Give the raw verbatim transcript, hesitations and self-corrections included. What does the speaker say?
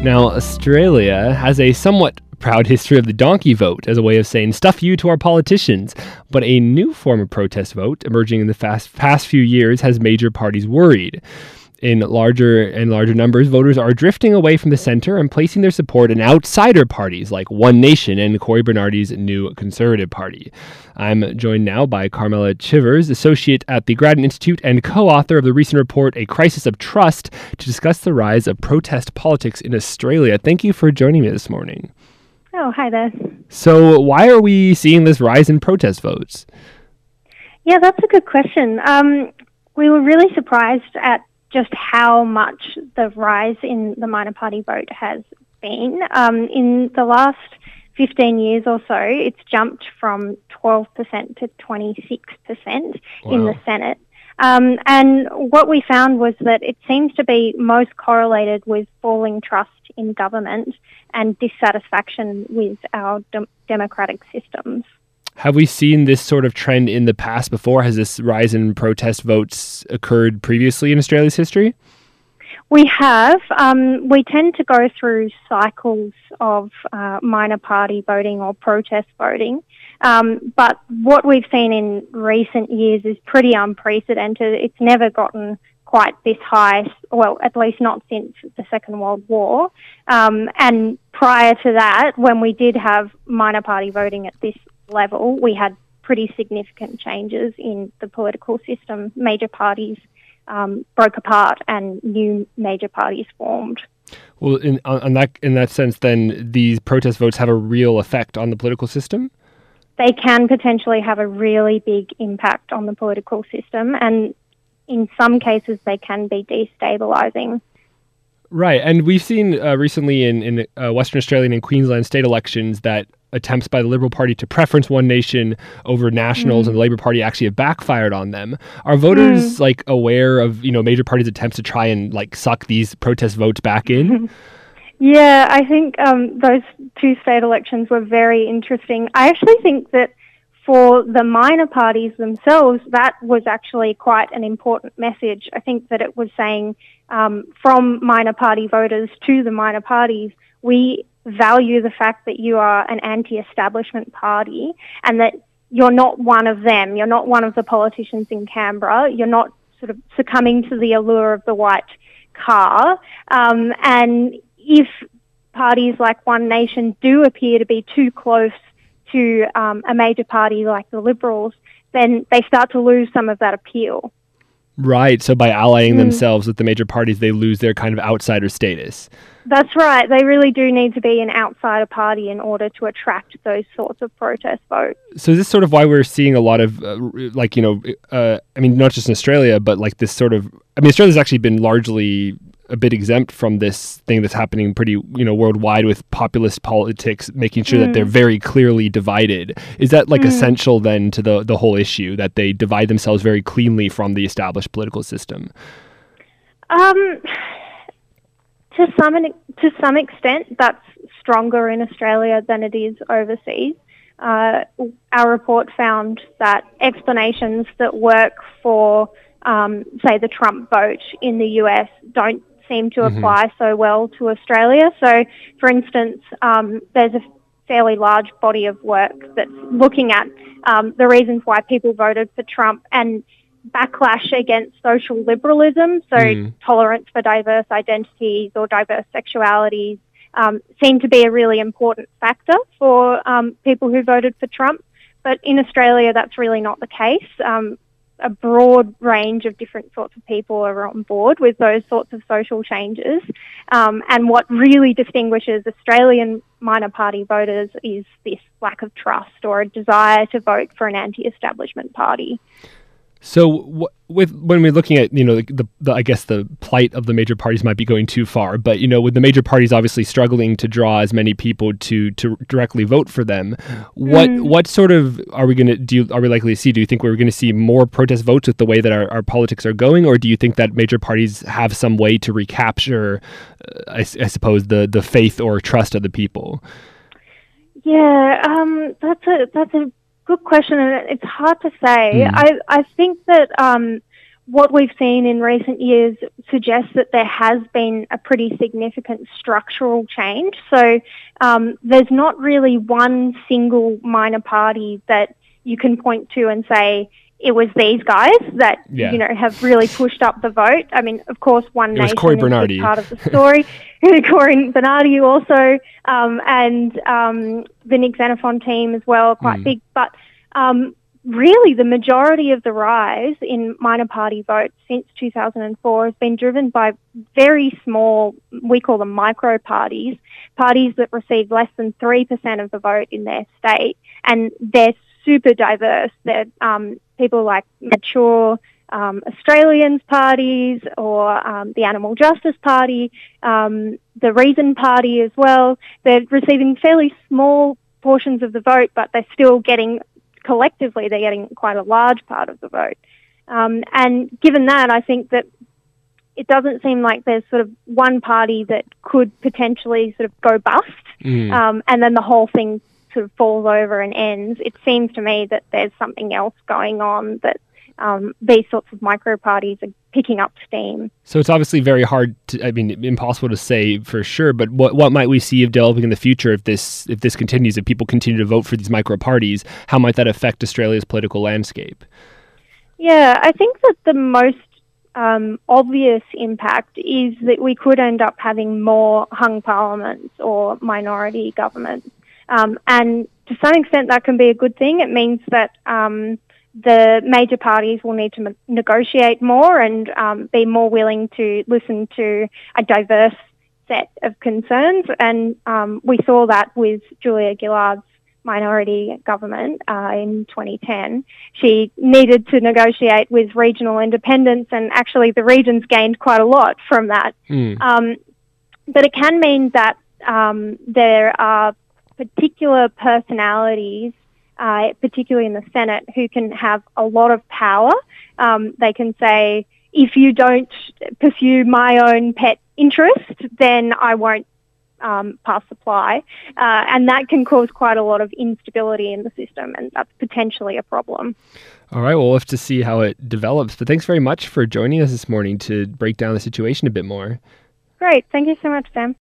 Now, Australia has a somewhat proud history of the donkey vote as a way of saying stuff you to our politicians, but a new form of protest vote emerging in the fast, past few years has major parties worried. In larger and larger numbers, voters are drifting away from the center and placing their support in outsider parties like One Nation and Cory Bernardi's new Conservative Party. I'm joined now by Carmela Chivers, associate at the Grattan Institute and co-author of the recent report, A Crisis of Trust, to discuss the rise of protest politics in Australia. Thank you for joining me this morning. Oh, hi there. So why are we seeing this rise in protest votes? Yeah, that's a good question. Um, we were really surprised at just how much the rise in the minor party vote has been. Um, in the last fifteen years or so, it's jumped from twelve percent to twenty-six percent wow. in the Senate. Um, and what we found was that it seems to be most correlated with falling trust in government and dissatisfaction with our de- democratic systems. Have we seen this sort of trend in the past before? Has this rise in protest votes occurred previously in Australia's history? We have. Um, we tend to go through cycles of uh, minor party voting or protest voting. Um, but what we've seen in recent years is pretty unprecedented. It's never gotten quite this high, well, at least not since the Second World War. Um, and prior to that, when we did have minor party voting at this level, we had pretty significant changes in the political system. Major parties um, broke apart and new major parties formed. Well, in on that in that sense, then these protest votes have a real effect on the political system? They can potentially have a really big impact on the political system, and in some cases they can be destabilising. Right, and we've seen uh, recently in, in uh, Western Australian and Queensland state elections that attempts by the Liberal Party to preference One Nation over Nationals mm. and the Labour Party actually have backfired on them. Are voters mm. like aware of, you know, major parties' attempts to try and like suck these protest votes back in? Yeah, I think um, those two state elections were very interesting. I actually think that for the minor parties themselves, that was actually quite an important message. I think that it was saying um, from minor party voters to the minor parties, we value the fact that you are an anti-establishment party and that you're not one of them. You're not one of the politicians in Canberra. You're not sort of succumbing to the allure of the white car. Um, and if parties like One Nation do appear to be too close to um, a major party like the Liberals, then they start to lose some of that appeal. Right. So by allying mm. themselves with the major parties, they lose their kind of outsider status. That's right. They really do need to be an outsider party in order to attract those sorts of protest votes. So is this sort of why we're seeing a lot of, uh, like, you know, uh, I mean, not just in Australia, but like this sort of, I mean, Australia's actually been largely a bit exempt from this thing that's happening pretty, you know, worldwide with populist politics, making sure mm. that they're very clearly divided. Is that like mm. essential then to the, the whole issue, that they divide themselves very cleanly from the established political system? Um, to some to some extent, that's stronger in Australia than it is overseas. Uh, our report found that explanations that work for, um, say, the Trump vote in the U S don't seem to mm-hmm. apply so well to Australia. So, for instance, um, there's a fairly large body of work that's looking at um, the reasons why people voted for Trump and backlash against social liberalism, so mm. tolerance for diverse identities or diverse sexualities, um, seem to be a really important factor for um, people who voted for Trump. But in Australia, that's really not the case. Um, a broad range of different sorts of people are on board with those sorts of social changes. Um, and what really distinguishes Australian minor party voters is this lack of trust or a desire to vote for an anti-establishment party. So w- with when we're looking at, you know, the, the, the I guess the plight of the major parties might be going too far, but, you know, with the major parties obviously struggling to draw as many people to, to directly vote for them, what mm. what sort of are we going to do? Are we likely to see? Do you think we're going to see more protest votes with the way that our, our politics are going, or do you think that major parties have some way to recapture, uh, I, I suppose, the the faith or trust of the people? Yeah, um, that's a that's a good question, and it's hard to say. Mm. I, I think that um, what we've seen in recent years suggests that there has been a pretty significant structural change. So um, there's not really one single minor party that you can point to and say, it was these guys that, yeah. you know, have really pushed up the vote. I mean, of course, One it Nation Cory is Bernardi. a part of the story. Cory Bernardi also, um, and um, the Nick Xenophon team as well, are quite mm. big. But um, really, the majority of the rise in minor party votes since two thousand four has been driven by very small, we call them micro parties, parties that receive less than three percent of the vote in their state. And they're super diverse. They're um, people like mature um, Australians parties or um, the Animal Justice Party, um, the Reason Party as well. They're receiving fairly small portions of the vote, but they're still getting, collectively, they're getting quite a large part of the vote. Um, and given that, I think that it doesn't seem like there's sort of one party that could potentially sort of go bust, mm. um, and then the whole thing sort of falls over and ends. It seems to me that there's something else going on, that um, these sorts of micro parties are picking up steam. So it's obviously very hard to, I mean, impossible to say for sure, but what what might we see of developing in the future if this if this continues, if people continue to vote for these micro parties? How might that affect Australia's political landscape? Yeah, I think that the most um, obvious impact is that we could end up having more hung parliaments or minority governments. Um, and to some extent, that can be a good thing. It means that um, the major parties will need to m- negotiate more and um, be more willing to listen to a diverse set of concerns. And um, we saw that with Julia Gillard's minority government uh, in twenty ten. She needed to negotiate with regional independents, and actually the regions gained quite a lot from that. Mm. Um, but it can mean that um, there are particular personalities, uh, particularly in the Senate, who can have a lot of power. Um, they can say, if you don't pursue my own pet interest, then I won't um, pass supply. Uh, and that can cause quite a lot of instability in the system, and that's potentially a problem. All right, well, we'll have to see how it develops. But thanks very much for joining us this morning to break down the situation a bit more. Great. Thank you so much, Sam.